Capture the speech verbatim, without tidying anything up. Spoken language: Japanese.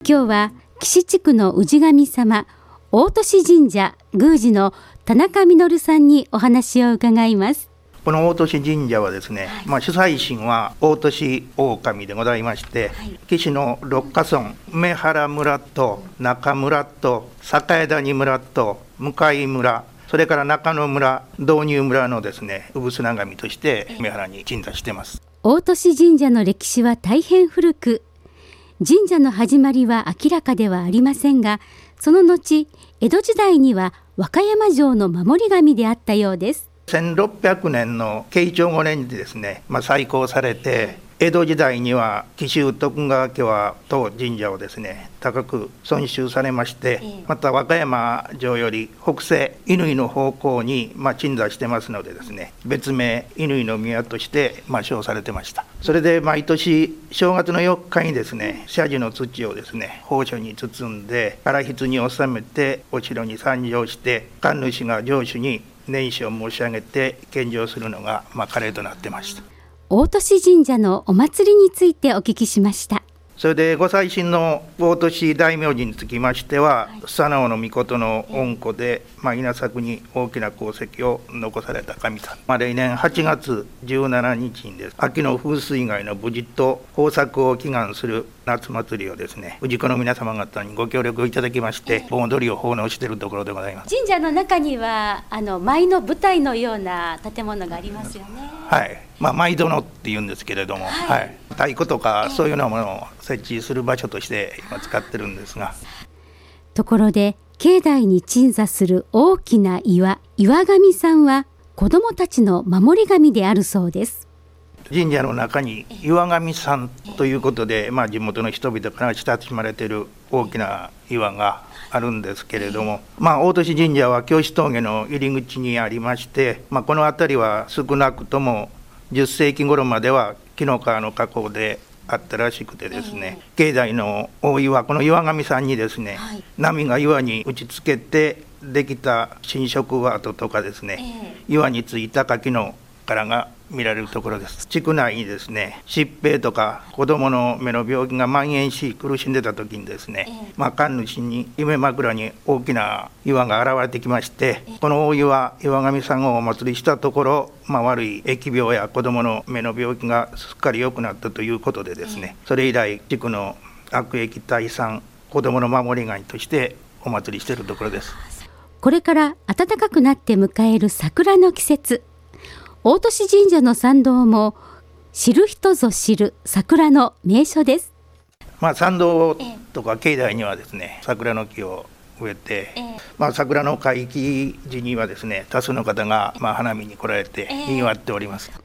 今日は岸地区の氏神様大年神社宮司の田中実さんにお話を伺います。 この大年神社はですね、はい、まあ、主催神は大年狼でございまして、はい、岸の六ヶ村、梅原村と中村と栄谷村と向村、それから中野村、導入村のですね、産砂神として梅原に鎮座しています。 大年神社の歴史は大変古く、神社の始まりは明らかではありませんが、その後、江戸時代には和歌山城の守り神であったようです。 せんろっぴゃくねんの慶長ごねんにですね、まあ、再興されて、江戸時代には紀州徳川家は当神社をですね高く尊崇されまして、また和歌山城より北西乾の方向にまあ鎮座してますのでですね、別名乾の宮としてまあ称されてました。それで毎年正月のよっかにですね、社寺の土をですね宝書に包んで唐棺に納めてお城に参上して、神主が城主に年始を申し上げて献上するのがまあ慣例となってました。 大年神社のお祭りについてお聞きしました。 それでご祭神の大年大明神につきましては、素直の命の恩子で、まあ、稲作に大きな功績を残された神さん、まあ、例年はちがつじゅうしちにちにです秋の風水害の無事と豊作を祈願する夏祭りをですね、氏子の皆様方にご協力いただきまして盆踊りを奉納しているところでございます。 神社の中にはあの舞の舞台のような建物がありますよね。 はい、まあ、舞殿っていうんですけれども、はいはい、太鼓とかそういうようなものを設置する場所として今使ってるんですが、 ところで境内に鎮座する大きな岩、岩神さんは子どもたちの守り神であるそうです。 神社の中に岩神さんということで、まあ、地元の人々から親しまれている大きな岩があるんですけれども、まあ、大年神社は京師峠の入り口にありまして、まあ、この辺りは少なくともじゅっせいき頃までは紀の川の河口であったらしくてですね、境内の大岩、この岩神さんにですね、はい、波が岩に打ちつけてできた侵食跡とかですね、岩についた柿の殻が見られるところです。地区内にですね、疾病とか子どもの目の病気が蔓延し苦しんでた時にですね、えーまあ、神主に夢枕に大きな岩が現れてきまして、えー、この大岩、岩神さんをお祭りしたところ、まあ、悪い疫病や子どもの目の病気がすっかり良くなったということでですね、えー、それ以来地区の悪疫退散子どもの守り神としてお祭りしているところです。 これから暖かくなって迎える桜の季節、大年神社の参道も知る人ぞ知る桜の名所です。 まあ、参道とか境内にはですね、桜の木を植えて、まあ、桜の開季時にはですね、多数の方がまあ花見に来られて賑わっております。